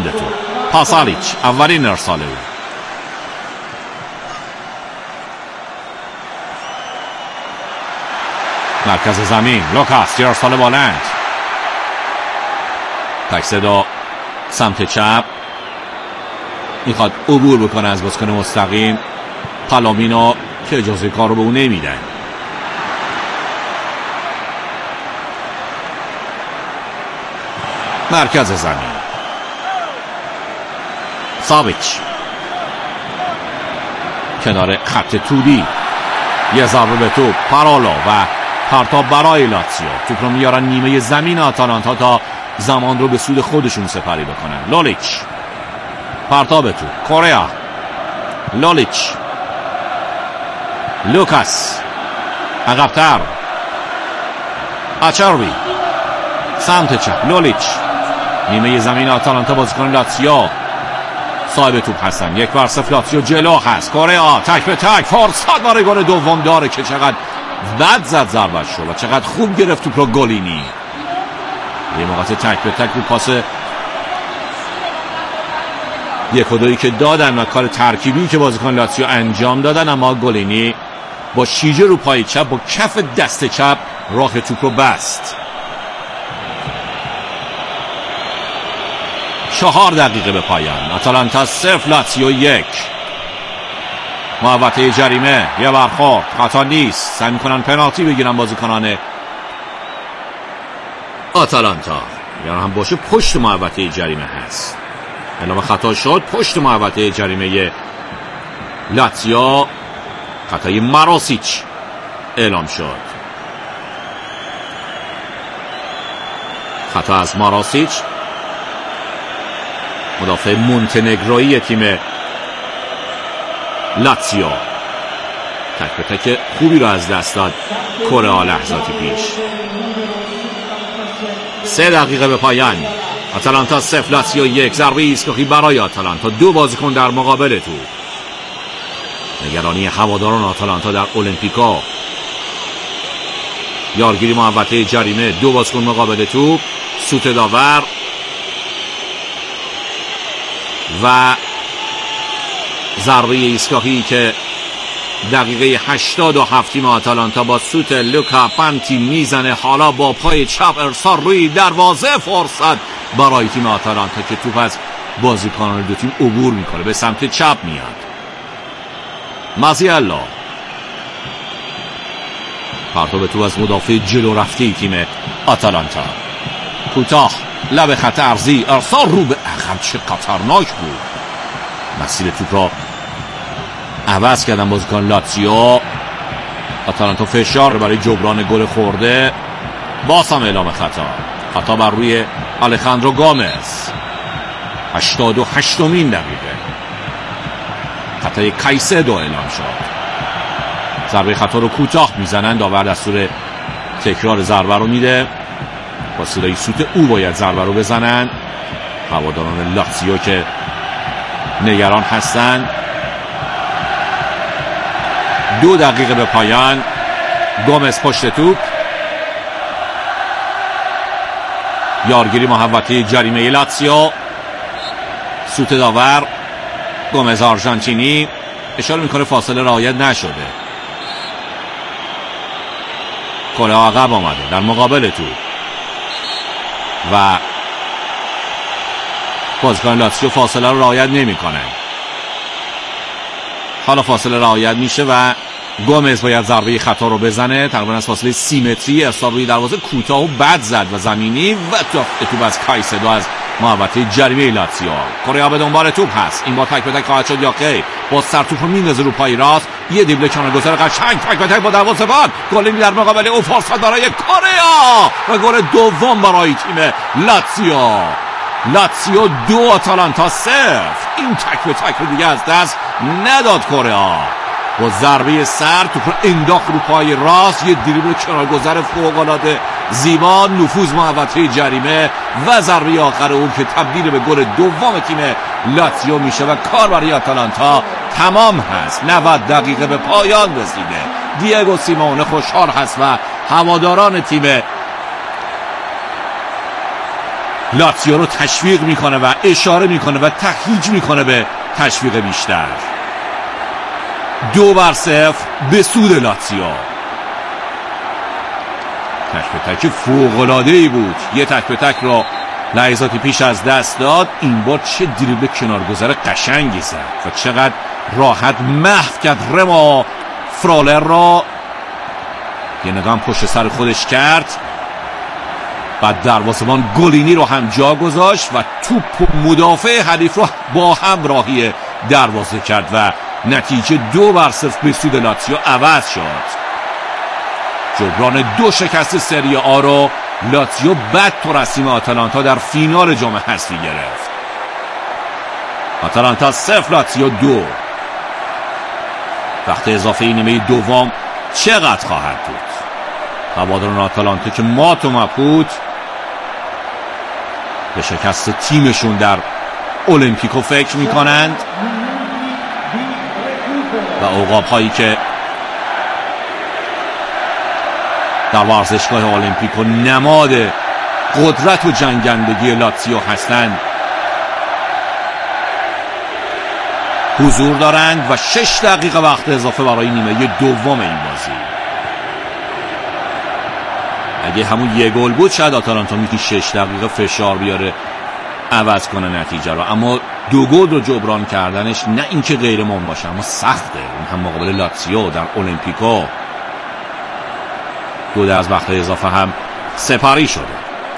روند تو. پاسالیچ اولین ارسال او. مرکز زمین لوکاس، یه ارسال بالند، تک صدا سمت چپ، میخواد عبور بکنه از بازیکن مستقیم. پالومینا که اجازه کار رو به اون نمیدن. مرکز زمین ساویچ کنار خط توری، یه ضربه به توپ، پارالا و پرتاب برای لاتزیو. توپ رو میارن نیمه زمین آتالانتا تا زمان رو به سود خودشون سپری بکنن. لولیچ پرتاب توپ، کوریا، لولیچ، لوکاس عقب‌تر، آچاروی سمت چپ، لولیچ نیمه زمین آتالانتا. بازیکن لاتزیو صاحب توپ هستن. 1-0 لاتزیو جلو هست. کوریا تک به تک، فرصت برای گل دوم داره که چقدر بد زد ضربت شد و چقدر خوب گرفت توپ رو گولینی. یه موقع تک به تک رو پاس 1 و 2 که دادن و کار ترکیبی که بازیکن لاتزیو انجام دادن، اما گولینی با شیجه رو پای چپ با کف دست چپ راه توپ رو بست. 4 دقیقه به پایان. آتالانتا 0 لاتزیو 1. محوطه جریمه، یه برخورد، خطا نیست، سعی میکنن پنالتی بگیرن بازیکنان آتالانتا. یا هم باشه پشت محوطه جریمه هست. اعلام خطا شد پشت محوطه جریمه لاتزیو. خطای ماراسیچ اعلام شد. خطا از ماراسیچ، مدافع مونتنگرویی تیم لاتزیو. تک به تک خوبی رو از دست داد کره لحظاتی پیش. 3 دقیقه به پایان. آتالانتا 0 لاتزیو 1. ضربه ایستگاهی برای آتالانتا. 2 بازیکن در مقابل توپ. نگرانی هواداران آتالانتا در اولمپیکو. یارگیری محوطه جریمه، 2 بازیکن مقابل توپ، سوت داور و ضربه ایستگاهی که دقیقه 87 تیم آتالانتا با سوت لوکا پانتی میزنه. حالا با پای چپ ارسال روی دروازه، فرصت برای تیم آتالانتا که توپ از بازیکنان دو تیم عبور میکنه، به سمت چپ میاد. مازیالا پرتاب توپ از مدافع جلو رفته تیم آتالانتا. کوتاه لب خط ارضی، ارسال رو به عقب، چه خطرناک بود. مسیر توپ را عوض کردن بازیکن لاتزیو. آتالانتا فشار برای جبران گل خورده. باز هم اعلام خطا بر روی آلخاندرو گامز. 88مین دقیقه خطای کایسدو اعلام شد. ضربه خطا رو کوتاه میزنن. داور دستور تکرار ضربه رو میده. با صدای سوت او باید ضربه رو بزنن. هواداران لاتزیو که نگران هستن. 2 دقیقه به پایان. گومز پشت توپ. یارگیری محوطه جریمه لاتزیو. سوت داور گومز آرژانتینی اشاره میکنه فاصله رعایت نشده. کره عقب آمده در مقابل توپ و بازیکن لاتزیو فاصله رو رعایت نمیکنه. حالا فاصله رعایت میشه و گومز باید ضربه خطا رو بزنه. تقریبا از فاصله 30 متری ارسال روی دروازه کوتاه و بد زد و زمینی و توپ از کایسدو از محوطه جریمه لاتزیو. کره به دنبال توپ هست. این بار تک به تک خواهد شد یا خیر. با سر توپ رو میندازه رو پای راست. یه دیبل کنارگذار قشنگ تک به تک با دروازه بان. گلی در مقابل او، فرصت برای کره و گل دوم برای تیم لاتزیو 2 آتالانتا 0. این تک به تک رو دیگه از دست نداد کره. با ضربه سر توپ رو انداخت رو پای راست. یه دریبل کنارگذار فوق‌العاده زیبا، نفوذ محوطه جریمه و ضربه آخر اون که تبدیل به گل دوم تیم لاتزیو میشه و کار برای آتالانتا تمام هست. 90 دقیقه به پایان رسیده. دیگو سیمونه خوشحال هست و هواداران تیم لاتزیو رو تشویق میکنه و اشاره میکنه و تهییج میکنه به تشویق بیشتر. 2-0 به سود لاتزیو. تک به تک فوق‌العاده‌ای بود. یه تک به تک را لحظاتی پیش از دست داد. این بار چه دریبل کنارگذر قشنگی زد و چقدر راحت محو کرد رما فرالر را. یه نگاه هم پشت سر خودش کرد. بعد دروازه‌بان گولینی رو هم جا گذاشت و توپ مدافع حریف رو با هم راهی دروازه کرد و نتیجه 2-0 به سود لاتزیو عوض شد. جبران 2 شکست سری آ رو لاتزیو بعد تو رسیم آتالانتا در فینال جام حذفی گرفت. آتالانتا 0 لاتزیو 2. وقت اضافه نیمه دوم چقدر خواهد بود؟ هواداران آتالانتا که مات و مبهوت به شکست تیمشون در المپیکو فکر میکنند و عقاب هایی که در ورزشگاه المپیکو نماد قدرت و جنگندگی لاتزیو هستند حضور دارند و 6 دقیقه وقت اضافه برای نیمه دوم این بازی. اگه همون یه گل بود شاید آتالانتا میتونی 6 دقیقه فشار بیاره عوض کنه نتیجه رو، اما 2 گل رو جبران کردنش نه اینکه غیر ممکن باشه اما سخته، اون هم مقابل لاتزیو در المپیکو. 2 از وقت اضافه هم سپاری شده.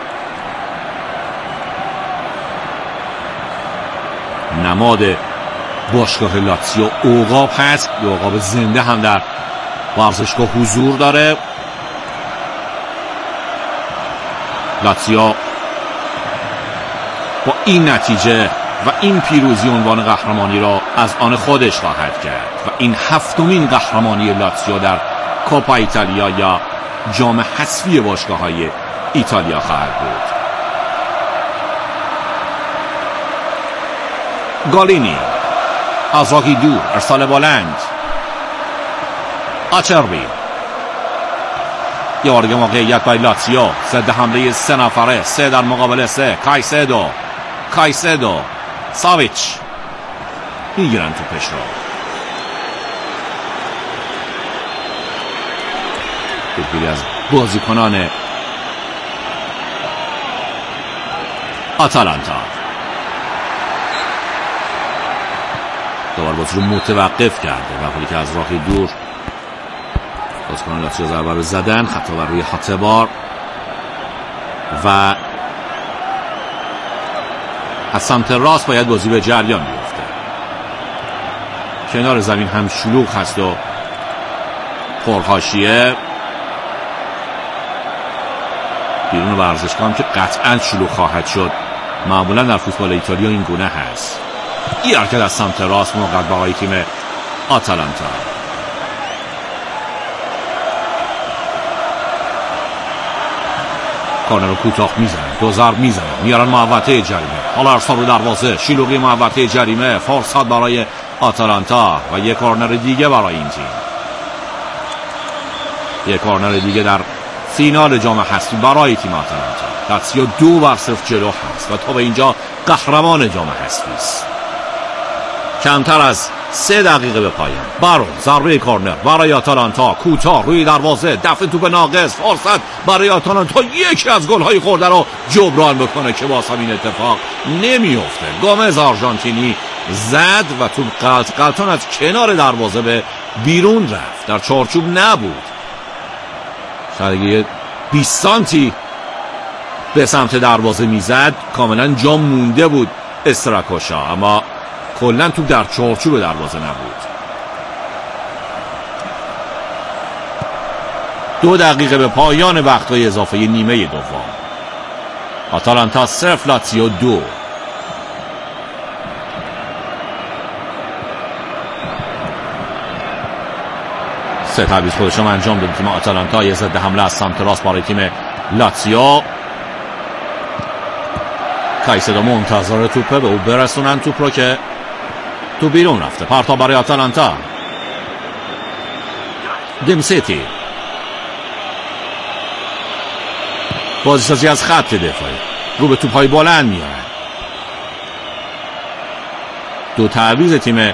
نماد باشگاه لاتزیو عقاب هست، یه عقاب زنده هم در ورزشگاه حضور داره. لاتزیو با این نتیجه و این پیروزی عنوان قهرمانی را از آن خودش خواهد کرد و این 7مین قهرمانی لاتزیو در کوپا ایتالیا یا جام حذفی باشگاه‌های ایتالیا خواهد بود. گالینی از راهی دور ارسال بلند. آچربی یه بارگه موقعیت برای لاتزیو، ضد حمله 3 نفره، 3 در مقابل 3. کایسدو ساویچ میگیرن توپش رو. توپی از بازیکنان آتالانتا دوباره بازی رو متوقف کرده و حالی که از راه دور بازیکنان لاتزیو ضربه رو زدن، خطا بر روی هاتبار و از سمت راست باید بازی به جریان بیفته. کنار زمین هم شلوغ هست و پرحاشیه. بیرون ورزشگاه هم که قطعا شلوغ خواهد شد، معمولا در فوتبال ایتالیا این گونه هست. این حرکت از سمت راست موقع برای تیم آتالانتا. کارنر رو کوتاه میزنن، 2 ضرب میزنن، میارن محوطه جریمه. حالا ارسال رو دروازه، شلوغی محوطه جریمه، فرصت برای آتالانتا و یک کارنر دیگه برای این تیم. یک کارنر دیگه در فینال جام حذفی برای تیم آتالانتا. لاتزیو 2-0 جلو هست و تا به اینجا قهرمان جام حذفی است. کمتر از 3 دقیقه به پایان. برو ضربه کارنر برای آتالانتا، کوتاه روی دروازه، دفع توپ ناقص، فرصت برای آتالانتا یکی از گل‌های خورده رو جبران بکنه که باز هم این اتفاق نمیفته. گومز آرژانتینی زد و توپ قلتان از کنار دروازه به بیرون رفت، در چارچوب نبود. شاید 20 سانتی به سمت دروازه میزد، کاملا جا مونده بود استراکوشا، اما کلن توپ در چارچوب دروازه نبود. 2 دقیقه به پایان وقت‌های اضافه نیمه دوم. آتالانتا 0 لاتزیو 2. سه تعویض خودشون انجام داد تیم آتالانتا. یه ضد حمله از سمت راست برای تیم لاتزیو. کایسدو منتظر توپه، به او برسونن توپ رو که تو بیرون رفته. پرتاب برای آتالانتا. دمسیتی بازیسازی از خط دفاعی. رو به توپ‌های بلند میارن. دو تعویض تیم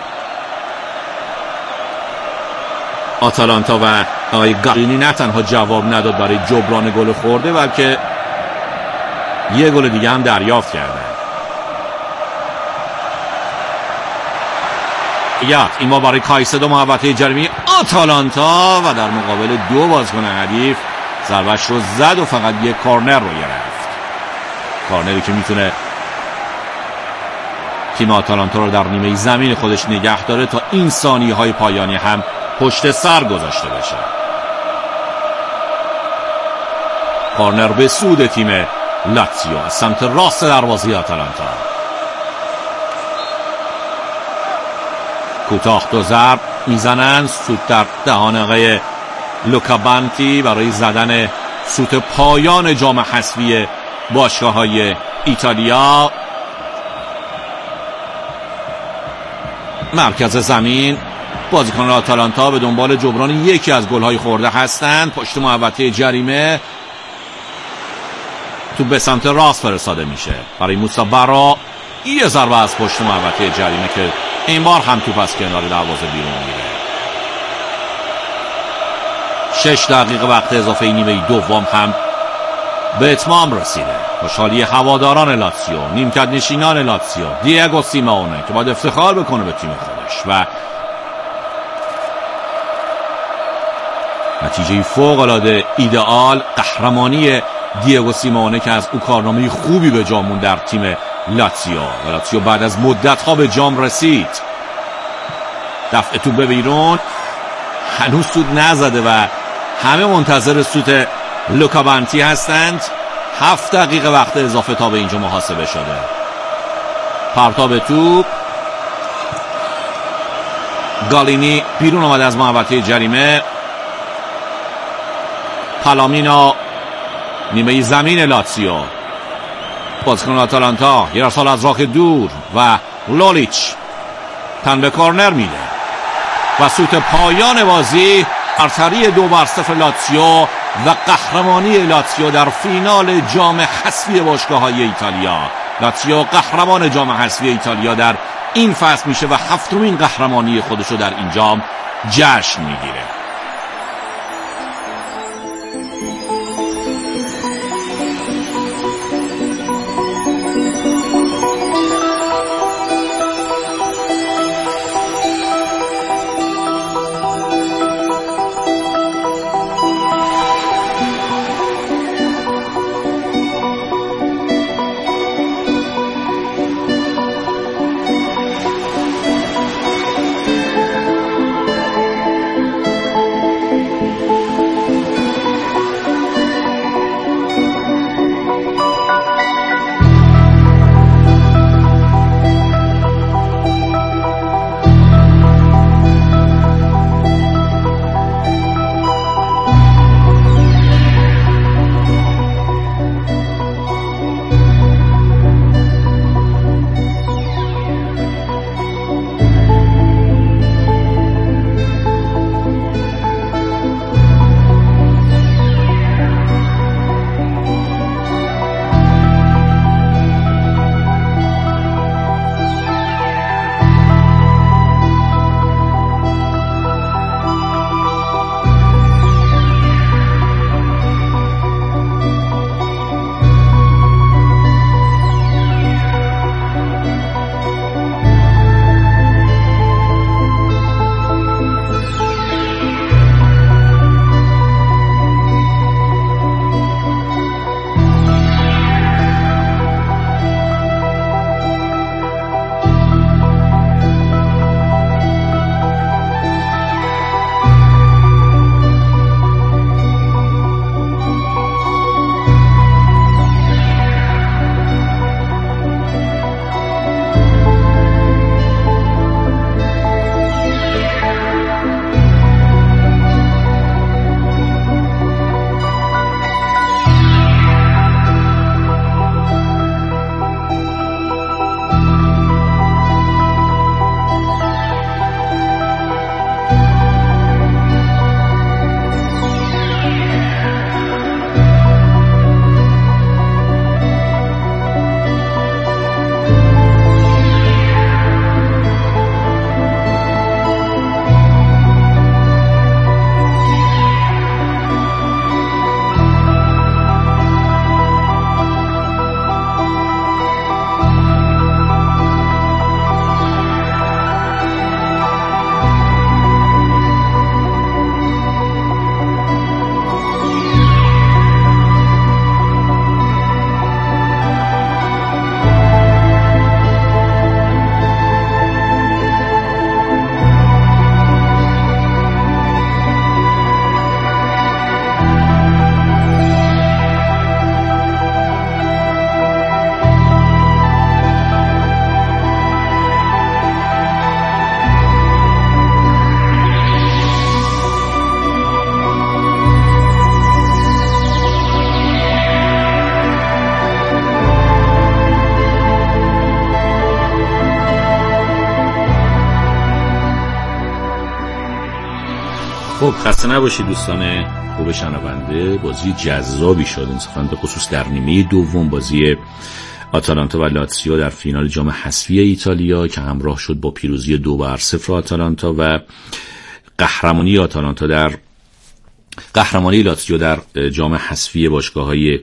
آتالانتا و آقای گالینی نه تنها جواب نداد برای جبران گل خورده، بلکه یه گل دیگه هم دریافت کردن. این ما برای کایسدو محوطه جریمه آتالانتا و در مقابل دو بازیکن حریف ضربش رو زد و فقط یک کورنر رو گرفت. کورنری که میتونه تیم آتالانتا رو در نیمه زمین خودش نگه داره تا این ثانیه‌های پایانی هم پشت سر گذاشته بشه. کورنر به سود تیم لاتزیو از سمت راست دروازه آتالانتا. کوتاه دو ضرب میزنن، سوت در دهان آقای لوکا بانتی برای زدن سوت پایان جام حذفی باشگاه‌های ایتالیا. مرکز زمین بازیکنان آتالانتا به دنبال جبران یکی از گل‌های خورده هستند. پشت محوطه جریمه توپ به سمت راست فرستاده میشه برای موسی برا. یه ضربه از پشت محوطه جریمه که این بار هم توپ از کنار دروازه بیرون میره. 6 دقیقه وقت اضافه نیمه دوم هم به اتمام رسیده. خوشحالی هواداران لاتزیو، نیمکت نشینان لاتزیو، دیگو سیمونه که باید افتخار بکنه به تیم خودش و نتیجه فوق‌العاده ایدئال، قهرمانی دیگو سیمونه که از او کارنامه خوبی به جا موند در تیم لاتزیو و لاتزیو بعد از مدت‌ها به جام رسید. دفع توپ به بیرون، هنوز سود نزده و همه منتظر سوت لوکا بانتی هستند. 7 دقیقه وقت اضافه تا به اینجا محاسبه شده. پرتاب توپ، گالینی بیرون آمده از محوطه جریمه. پالامینا نیمه زمین لاتزیو، بازیکن آتالانتا یه ارسال از راه دور و لولیچ تن به کورنر میده و سوت پایان بازی، برتری 2-0 لاتزیو و قهرمانی لاتزیو در فینال جام حذفی باشگاه‌های ایتالیا. لاتزیو قهرمان جام حذفی ایتالیا در این فصل میشه و 7مین قهرمانی خودش رو در این جام جشن میگیره. خب خسته نباشید دوستان خوب شنونده. بازی جذابی شد انصافاً، به خصوص در نیمه دوم، بازی آتالانتا و لاتزیو در فینال جام حذفی ایتالیا که همراه شد با پیروزی 2-0 آتالانتا و قهرمانی لاتزیو در جام حذفی باشگاه‌های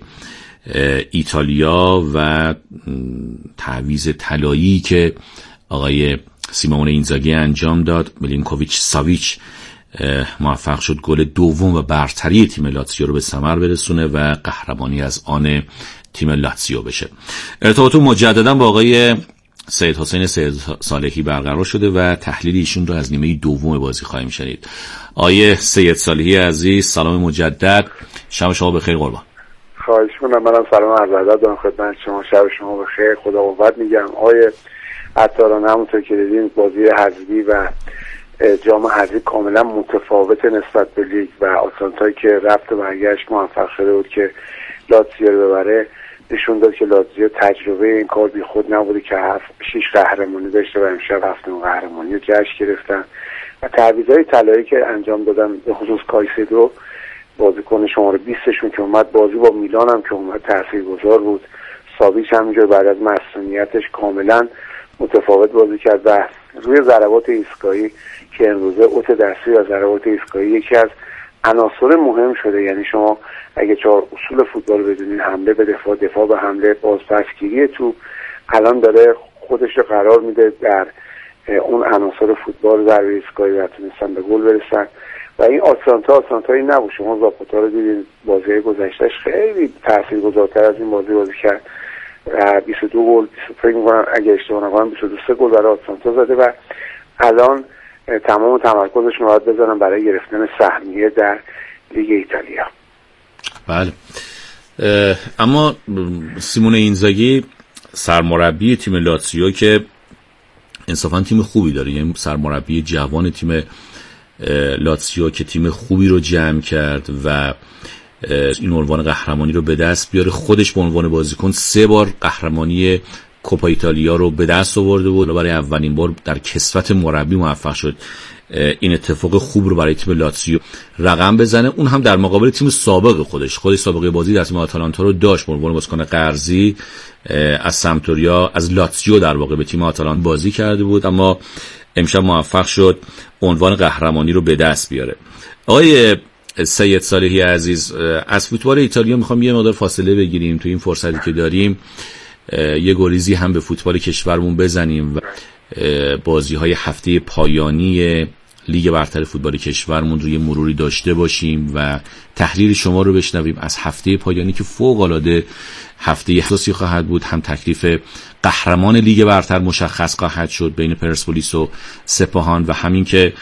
ایتالیا و تعویض طلایی که آقای سیمونه اینزاگی انجام داد. میلینکوویچ ساویچ موفق شد گل دوم و برتری تیم لاتزیو رو به ثمر برسونه و قهرمانی از آن تیم لاتزیو بشه. ارتباط مجددا با آقای سید حسین سید صالحی برقرار شده و تحلیل ایشون رو از نیمه دوم بازی خواهیم شنید. آقای سید صالحی عزیز، سلام مجدد، شب شما بخیر قربان. خواهش می‌کنم. منم سلام عرض ادب دارم خدمت شما، شب شما بخیر، خدا قوت میگم. آقای عطاران، همونطور که دیدین بازی حذفی و جام حذفی کاملا متفاوت نسبت به لیگ و آتالانتایی که رفت و برگشت موفق شده بود که لاتزیو رو ببره، نشون داد که لاتزیو تجربه این کار بی خود نبوده که 6 قهرمانی داشته و امشب 7 قهرمانی رو جشن گرفتن و تعویضای طلایی که انجام دادن، به خصوص کایسدو بازیکن شماره 20شون که اومد، بازی با میلان هم که اومد تاثیرگذار بود. ساویچ همینجور بعد از مصونیتش کاملا متفاوت بازی کرد و روی ضربات ایستگاهی که امروزه اوت دستی و ضربات ایستگاهی یکی از عناصر مهم شده. یعنی شما اگه 4 اصول فوتبال بدونین، حمله به دفاع، دفاع به حمله، بازپسگیری تو، الان داره خودش رو قرار میده در اون عناصر فوتبال، ضربه ایستگاهی و تونستن به گل برسن. و این آتالانتایی نبود. شما زاپاتا رو دیدین بازی گذشتهش خیلی تاثیرگذارتر از این بازی کرد. 22 گل، فکر می‌کنم اگه اشتباه نکنم 22 گل برای آتالانتا زده و الان تمام تمرکزش رو باید بذارن برای گرفتن سهمیه در لیگ ایتالیا. بله، اما سیمونه اینزاگی سرمربی تیم لاتزیو که انصافاً تیم خوبی داره، یعنی سرمربی جوان تیم لاتزیو که تیم خوبی رو جمع کرد و این عنوان قهرمانی رو به دست بیاره. خودش به عنوان بازیکن 3 بار قهرمانی کوپا ایتالیا رو به دست آورده بود و برای اولین بار در کسوت مربی موفق شد این اتفاق خوب رو برای تیم لاتزیو رقم بزنه، اون هم در مقابل تیم سابق خودش سابقه بازی در تیم آتالانتا رو داشت. به عنوان بازیکن قرضی از سمتوریا، از لاتزیو در واقع به تیم آتالانتا بازی کرده بود، اما امشب موفق شد عنوان قهرمانی رو به دست بیاره. آقای سید صالحی عزیز، از فوتبال ایتالیا میخوام یه مقدار فاصله بگیریم تو این فرصتی که داریم، یه گریزی هم به فوتبال کشورمون بزنیم و بازی‌های هفته پایانی لیگ برتر فوتبال کشورمون رو یه مروری داشته باشیم و تحلیل شما رو بشنویم از هفته پایانی که فوق‌العاده هفته حساسی خواهد بود. هم تکلیف قهرمان لیگ برتر مشخص خواهد شد بین پرسپولیس و سپاهان و همین که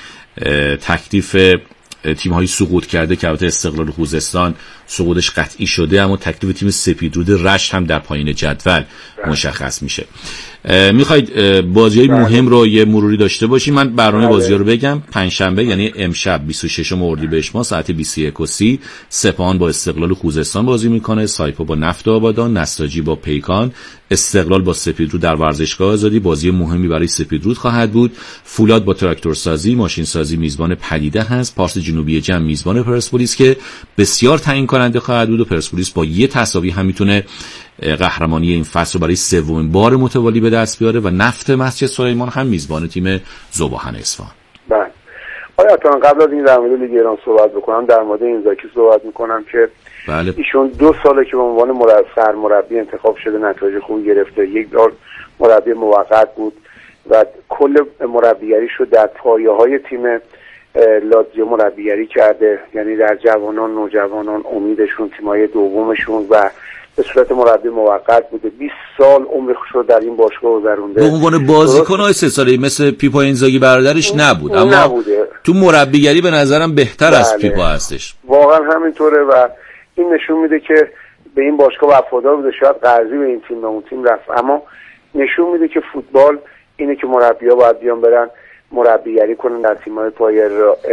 تکلیف تیم‌های سقوط کرده که البته استقلال خوزستان سقوطش قطعی شده، اما تکلیف تیم سپیدرود رشت هم در پایین جدول مشخص میشه. میخواید بازی‌های مهم رو یه مروری داشته باشیم؟ من برنامه بازی‌ها رو بگم. پنجشنبه یعنی امشب 26 اردیبهشت ماه ساعت 21:30 سپاهان با استقلال خوزستان بازی میکنه، سایپا با نفت آبادان، نساجی با پیکان، استقلال با سپیدرود در ورزشگاه آزادی. بازی مهمی برای سپیدرود خواهد بود. فولاد با تراکتور سازی، ماشین سازی میزبان پدیده هست، پارس جنوبی جم میزبان پرسپولیس که بسیار تعیین کننده خواهد بود و پرسپولیس با یه تساوی هم میتونه قهرمانی این فصل رو برای 3مین بار متوالی به دست بیاره و نفت مسجد سلیمان هم میزبان تیم ذوباهن اصفهان. بله. آیا تا قبل از این در مورد لیگ ایران صحبت بکنم، در مورد اینزاگی صحبت میکنم که بله. ایشون 2 ساله که به عنوان سرمربی انتخاب شده، نتایج خوبی گرفته. یک بار مربی موقت بود و کل مربیگریش رو در پایه‌های تیم لاتزیو مربیگری کرده، یعنی در جوانان، نوجوانان، امیدشون، تیم‌های دومشون و به صورت مربی موقت بوده. 20 سال عمرش رو در این باشگاه گذرونده. به عنوان بازیکن‌های 3 ساله مثل پیپا اینزاگی برادرش نبود، اما نبوده. تو مربیگری به نظرم بهتر از پیپا هستش. واقعا همینطوره و این نشون میده که به این باشگاه وفادار بوده. شاید قرضی به این تیم به اون تیم رفت، اما نشون میده که فوتبال اینه که مربی‌ها باید بیان برن مربیگری کنن در تیم‌های پایه.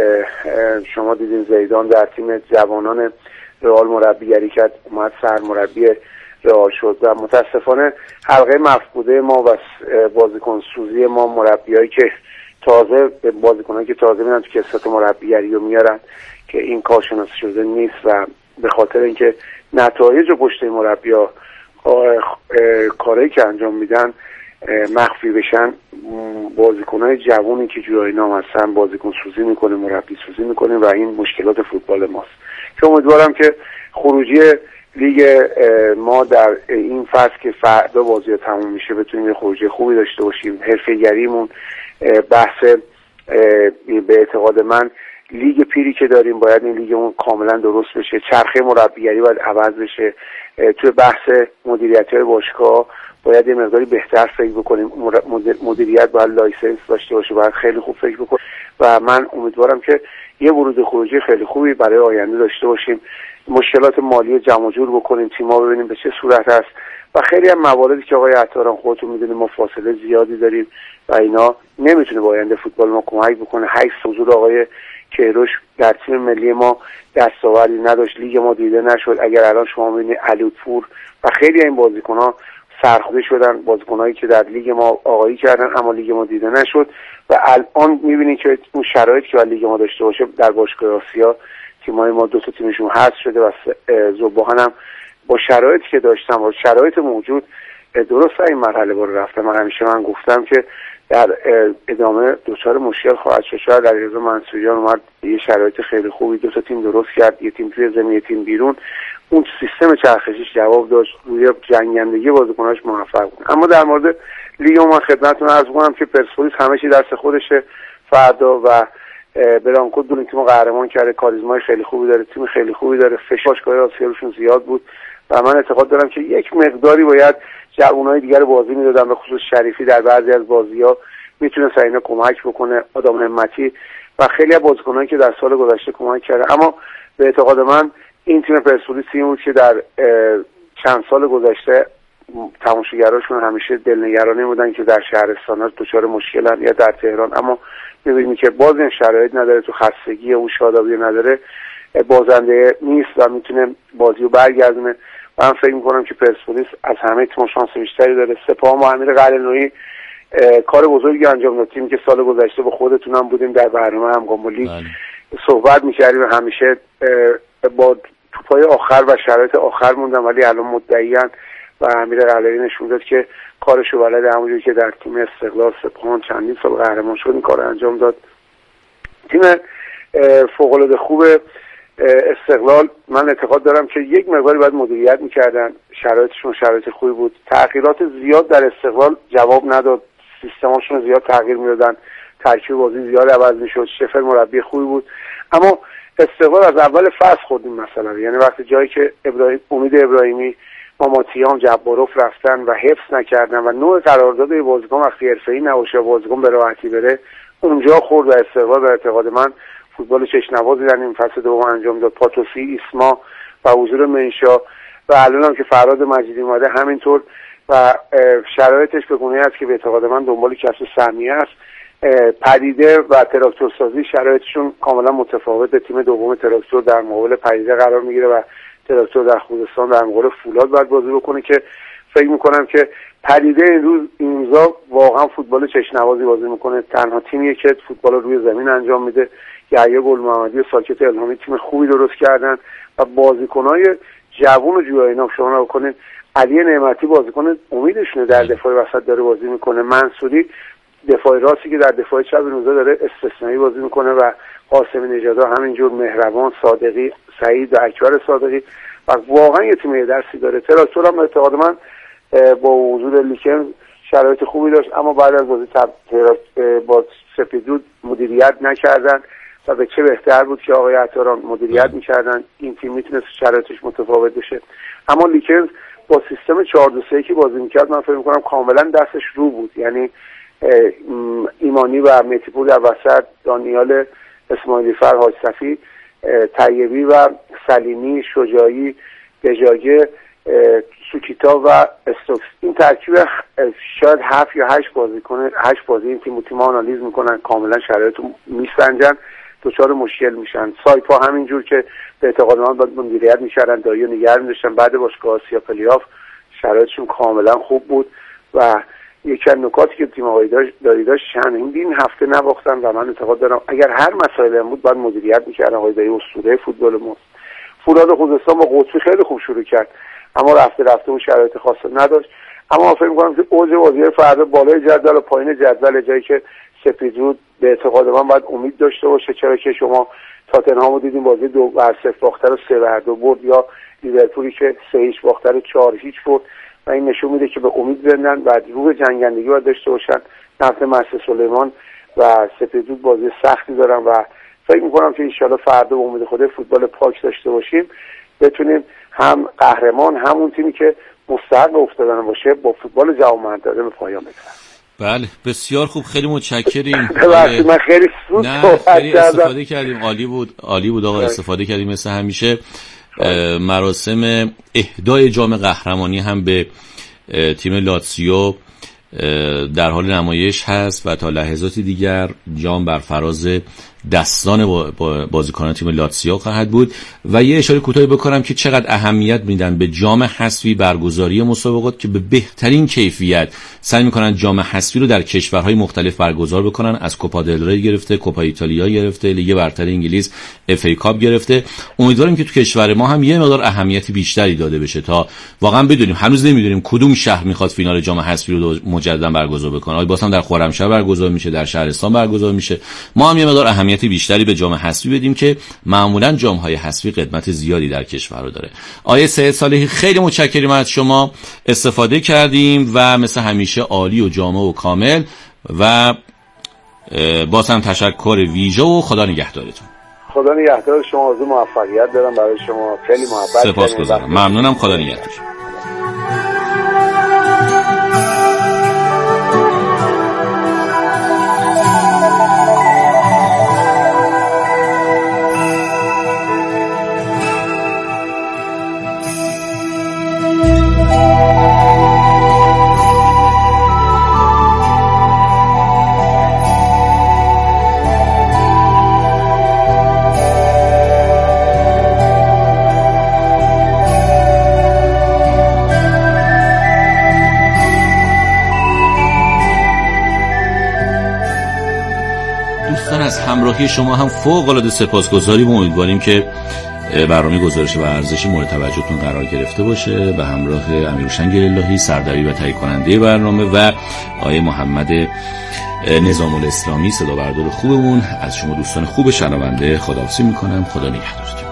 شما دیدین زیدان در تیم جوانان رئال مربیگری کرد، اومد سرمربی رئال شد و متاسفانه حلقه مفقوده ما و بازیکن سوزی ما، مربیایی که تازه بازیکنایی که تازه میرن تو کسات مربیگری رو میارن که این کارشناسی شده نیست و به خاطر اینکه نتایج پشت مربی‌ها کاری که انجام میدن مخفی بشن، بازیکنای جوونی که جورای نام هستن بازیکن سوزی میکنه، مربی سوزی میکنه و این مشکلات فوتبال ماست که امیدوارم که خروجی لیگ ما در این فصل که فردا بازی تموم میشه بتونیم یه خروجی خوبی داشته باشیم. حرفه‌گریمون بحث به اعتقاد من لیگ پیری که داریم باید این لیگمون کاملا درست بشه، چرخه مربیگری باید عوض بشه، توی بحث مدیریت‌های باشگاه باید یه مقداری بهتر فکر بکنیم، مدیریت باید لایسنس داشته باشه، باید خیلی خوب فکر بکنیم و من امیدوارم که یه ورود خروجی خیلی خوبی برای آینده داشته باشیم، مشکلات مالی جمع جور بکنیم، تیم‌ها ببینیم به چه صورت است و خیلی هم مواردی که آقای عطاران خودتون میدونید ما فاصله زیادی داریم و اینا نمیتونه با آینده فوتبال ما کمک بکنه. 8 حضور آقای کیروش در تیم ملی ما دستاوردی نداشت، لیگ ما دیده نشد. اگر الان شما ببینید علیپور و خیلی این بازیکن‌ها سرخورده شدن، بازیکنایی که در لیگ ما آقایی کردن اما لیگ ما دیده نشد و الان می‌بینید که اون شرایطی که لیگ ما داشته باشه در باشگاه آسیا تیم‌های ما 2 تا تیمشون حذف شده و ذوب‌ها هم با شرایطی که داشتن با شرایط موجود درست این مرحله رو رفتن. من گفتم که در ادامه دچار مشکل خواهد شد. شاید علیرضا منصوریان اومد یه شرایط خیلی خوبی 2 تا تیم درست کرد، یه تیم توی زمین یه تیم بیرون، اون سیستم چرخشیش جواب داشت، روی جنگندگی بازیکناش موفق بود. اما در مورد لیگ من خدمتتون عرض کنم که پرسپولیس همه چی دست خودشه. فردا و برانکو دون تیمو قهرمان کرده، کاریزمای خیلی خوبی داره، تیم خیلی خوبی داره، فشارهای آسیا روشون زیاد بود و من اعتقاد دارم که یک مقداری باید جوانای دیگر بازی میدادن، به خصوص شریفی در بعضی از بازی‌ها میتونه اینا کمک بکنه، آدم همتی و خیلی از بازیکنایی که در سال گذشته کمک کرده. اما به اعتقاد من این تیم پرسپولیس تیمی بود که در چند سال گذشته تماشاگراشون همیشه دلنگرانی بودن که در شهرستان‌ها دچار مشکلن یا در تهران، اما می‌بینیم که باز این شرایط نداره، تو خستگی اون شادابی نداره، بازنده نیست و میتونه بازی رو برگردونه. من فکر میکنم که پرسپولیس از همه تیم شانس بیشتری داره. سپاهان و امیر قلعه‌نویی کار بزرگی انجام داد، تیمی که سال گذشته با خودتونم بودیم در برنامه همگام لیگ صحبت می‌کردیم و همیشه با توپای آخر و شرایط آخر موندن، ولی الان مدعیان و امیر قلعه‌نویی نشون داد که کارشو بلده، همونجوری که در تیم استقلال سپاهان چندین سال قهرمان شد این کار انجام داد. تیم فوق‌العاده خوب استقلال من اعتقاد دارم که یک مقداری باید مدیریت میکردن، شرایطشون شرایط خوبی بود، تغییرات زیاد در استقلال جواب نداد، سیستماشون زیاد تغییر میدادن، ترکیب بازی زیاد عوض میشد، شفر مربی خوبی بود اما استقلال از اول فصل خوردیم مثلا، یعنی وقتی جایی که امید ابراهیمی، ماماتیان، جباروف رفتن و حفظ نکردن و نوع قرارداد بازیکن وقتی حرفه‌ای نباشه بازیکن به راحتی بره اونجا خورد و استقلال به اعتقاد من فوتبال چشم‌نوازی در این فصل دوم انجام داد. پاتوسی، ایسما و حضور منشا و الان هم که فراد مجیدی اومده همینطور و شرایطش به گونه‌ای است که به اعتقاد من دنبال کسب سهمیه است. پدیده و تراکتورسازی شرایطشون کاملا متفاوت. تیم دوم تراکتور در مقابل پدیده قرار میگیره و تراکتور در خوزستان در مقابل فولاد باید بازی بکنه که فکر میکنم که پدیده این روزا واقعا فوتبال چشم‌نوازی بازی میکنه، تنها تیمیه که فوتبال رو روی زمین انجام میده. یحیی گل محمدی و ساکت الهامی تیم خوبی درست کردن و بازیکنای جوون و جواینا شما بکنید. علی نعمتی بازیکن امیدشونه در دفاع وسط داره بازی میکنه، منصوری دفاع راستی که در دفاع چپ روزا داره استثنایی بازی میکنه و قاسم نژاد همینجور، مهربان، صادقی، سعید و اکبر صادقی و واقعا یه تیم درسی داره. تراکتور هم اعتقاد من با حضور لیکن شرایط خوبی داشت اما بعد از بازی با سپیدرود مدیریت نکردن و به چه بهتر بود که آقای عطاران مدیریت میکردن، این تیم میتونست شرایطش متفاوت بشه. اما لیکن با سیستم 4-2-3 که بازی میکرد من فکر میکنم کاملا دستش رو بود، یعنی ایمانی و متیپور در وسط، دانیال اسماعیلی فر، حاج صفی، طیبی و سلیمی، شجاعی، دژاگه، سوکیتا و استوکس، این ترکیب شاید 7 یا 8 بازی این تیم آنالیز میکنن، کاملا شرایط رو میسنجن، دچار مشکل میشن. سایپا همینجور که به اعتقاد من باید مدیریت میکردن، دایو نگه می‌داشتن، بعد باشگاه آسیا پلی‌آف شرایطشون کاملا خوب بود و یکی از نکاتی که تیم آقای داری داشت چندین هفته نباختن و من اعتقاد دارم اگر هر مسائلی بود باید مدیریت می‌کردن. آقای دایی اسطوره فوتبال ماست. فولاد خوزستان با قطبی خیلی خوب شروع کرد اما رفته اون شرایط خاصی نداشت. اما فکر می‌کنم که اوج بازی فردا بالای جدول و پایین جدول جایی که سپیدرود به اعتقاد من باید امید داشته باشه، چرا که شما تاتنهام رو دیدیم بازی 2-0 باخته رو 3-2 برد، یا لیورپولی که 3-0 باخته رو 4-0 برد و این نشون میده که به امید بندن و روح جنگندگی باید داشته باشن. نفت مصر سلیمان و سپیدرود بازی سختی دارن و فکر میکنم که انشالله فردا به امید خدا فوتبال پاک داشته باشیم، بتونیم هم قهرمان همون تیمی که مستحق افتادن باشه با فوتبال جوانمردانه به پایان برسه. بله بسیار خوب، خیلی متشکریم. ببخشید من خیلی سود خیلی استفاده کردیم، عالی بود آقا، استفاده کردیم مثل همیشه. مراسم اهدای جام قهرمانی هم به تیم لاتزیو در حال نمایش هست و تا لحظات دیگر جام بر فراز دستان بازیکنان تیم لاتزیو خواهد بود. و یه اشاره کوتاهی بکنم که چقدر اهمیت میدن به جام حذفی برگزاری مسابقات که به بهترین کیفیت سعی میکنن جام حذفی رو در کشورهای مختلف برگزار بکنن، از کوپا دل ری گرفته، کوپا ایتالیا گرفته، لیگ برتر انگلیس، اف ای کاپ گرفته. امیدواریم که تو کشور ما هم یه مقدار اهمیتی بیشتری داده بشه تا واقعا بدونیم. هنوز نمیدونیم کدوم شهر میخواد فینال جام حذفی رو مجددا برگزار بکنه. آیا بازم در خرمشهر برگزار میشه، در شهرستان برگزار میشه؟ ما هم یه مقدار اهمیت بیشتری به جام حذفی بدیم که معمولا جام‌های حذفی قدمت زیادی در کشور رو داره. آیه سید صالحی خیلی متشکریم از شما، استفاده کردیم و مثل همیشه عالی و جامع و کامل و باز هم تشکر ویژه و خدا نگهدارتون. خدا نگهدار شما، آرزوی موفقیت دارم برای شما، خیلی محبت. سپاسگزارم، ممنونم، خدا نگهدار. از همراهی شما هم فوق العاده سپاسگزاریم و امیدواریم که برنامه گزارش ورزشی مورد توجهتون قرار گرفته باشه. به همراه امیرهوشنگ گلالهی سردبیر و تهیه کننده برنامه و آقای محمد نظام الاسلامی صدا بردار خوبمون، از شما دوستان خوب شنونده خداحافظی میکنم. خدا نگهدارتون.